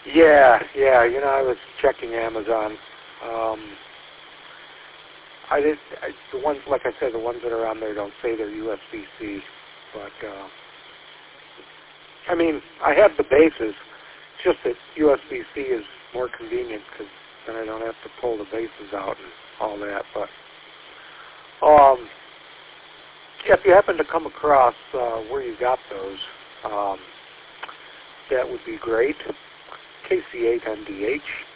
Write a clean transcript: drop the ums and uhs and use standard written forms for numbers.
Yeah. I was checking Amazon. The ones, like I said, the ones that are on there don't say they're USB-C, but I have the bases. It's just that USB-C is more convenient because then I don't have to pull the bases out and all that. But if you happen to come across where you got those, that would be great. KC8NDH.